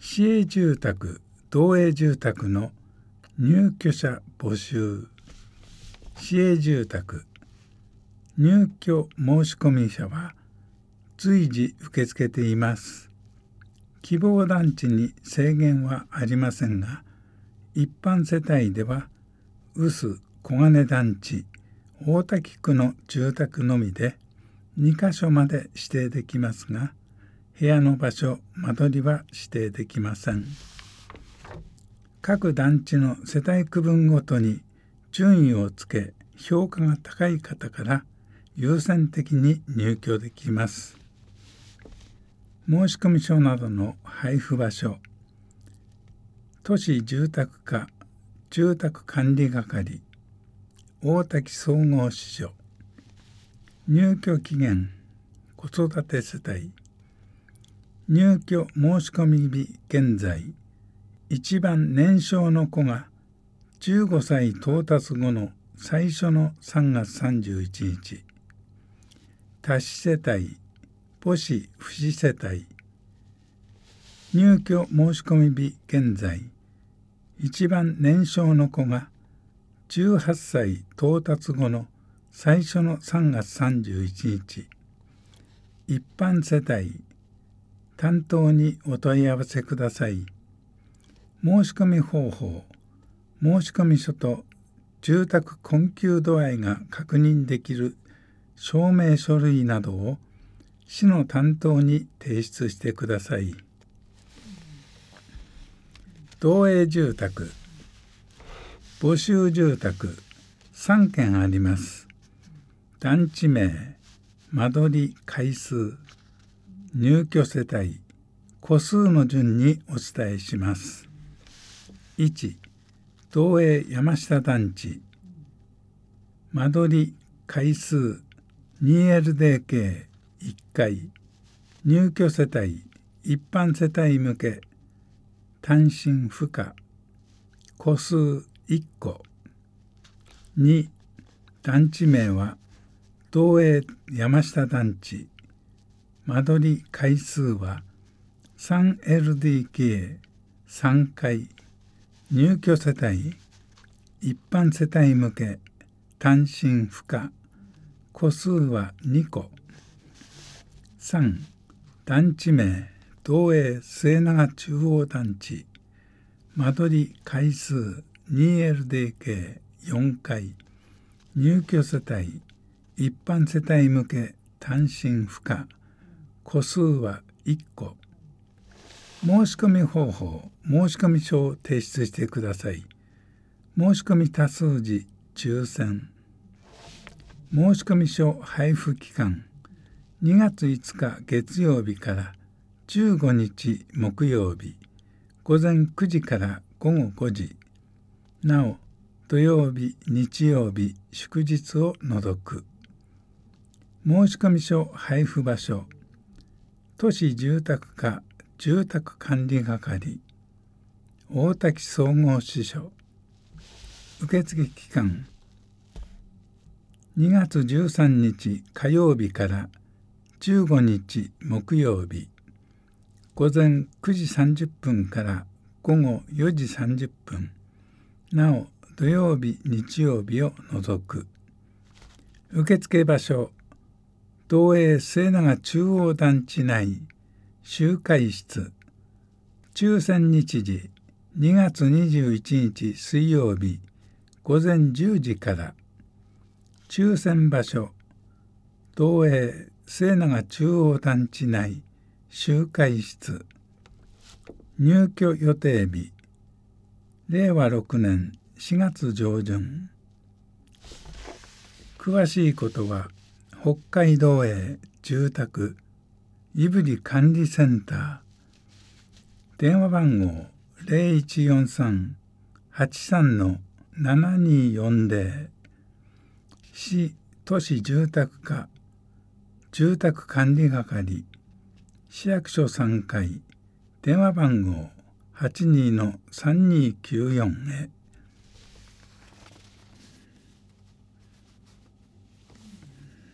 市営住宅・同営住宅の入居者募集。市営住宅入居申込者は随時受け付けています。希望団地に制限はありませんが、一般世帯では臼小金団地大滝区の住宅のみで2カ所まで指定できますが、部屋の場所・間取りは指定できません。各団地の世帯区分ごとに順位をつけ、評価が高い方から優先的に入居できます。申込書などの配布場所、都市住宅課住宅管理係大滝総合支所。入居期限子育て世帯。入居申込日現在、一番年少の子が15歳到達後の最初の3月31日。多子世帯、母子父子世帯。入居申込日現在、一番年少の子が18歳到達後の最初の3月31日。一般世帯、担当にお問い合わせください。申込方法、申込書と住宅困窮度合いが確認できる証明書類などを市の担当に提出してください。同営住宅、募集住宅3件あります。団地名、間取り階数、入居世帯、戸数の順にお伝えします。1、同営山下団地。間取り階数 2LDK1 階。入居世帯、一般世帯向け。単身不可。戸数1戸。2、団地名は同営山下団地。間取り階数は 3LDK3 階。入居世帯、一般世帯向け。単身不可。戸数は2戸。3、団地名同営末永中央団地。間取り階数 2LDK4 階。入居世帯、一般世帯向け。単身不可。戸数は1戸。申込方法、申込書を提出してください。申込多数時、抽選。申込書配布期間、2月5日月曜日から15日木曜日、午前9時から午後5時。なお、土曜日、日曜日、祝日を除く。申込書配布場所、都市住宅課住宅管理係大滝総合支所。受付期間、2月13日火曜日から15日木曜日、午前9時30分から午後4時30分。なお、土曜日、日曜日を除く。受付場所、同営末永中央団地内集会室。抽選日時、2月21日水曜日、午前10時から。抽選場所、同営末永中央団地内集会室。入居予定日、令和6年4月上旬。詳しいことは北海道営住宅胆振管理センター。電話番号 0143-83-7240。市都市住宅課住宅管理係市役所3階。電話番号 82-3294 へ。